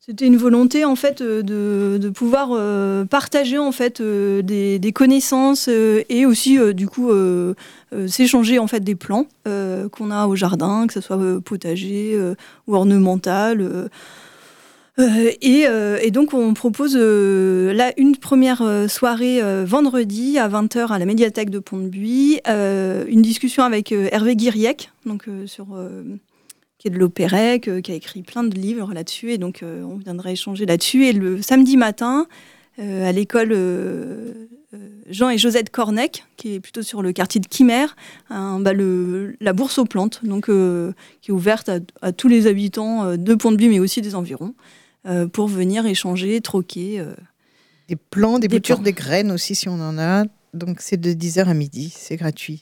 C'était une volonté en fait de pouvoir partager en fait des connaissances et aussi du coup s'échanger en fait des plants qu'on a au jardin, que ce soit potager ou ornemental. Et donc on propose là une première soirée vendredi à 20h à la médiathèque de Pont-de-Buis, une discussion avec Hervé Guiriec, donc qui est de l'Opérec, qui a écrit plein de livres là-dessus, et donc on viendra échanger là-dessus. Et le samedi matin, à l'école Jean et Josette Cornec, qui est plutôt sur le quartier de Quimer, la bourse aux plantes, donc, qui est ouverte à tous les habitants de Pont-de-Buis, mais aussi des environs, pour venir échanger, troquer. Des plants, des boutures, plants. des graines aussi si on en a. Donc c'est de 10h à midi, c'est gratuit.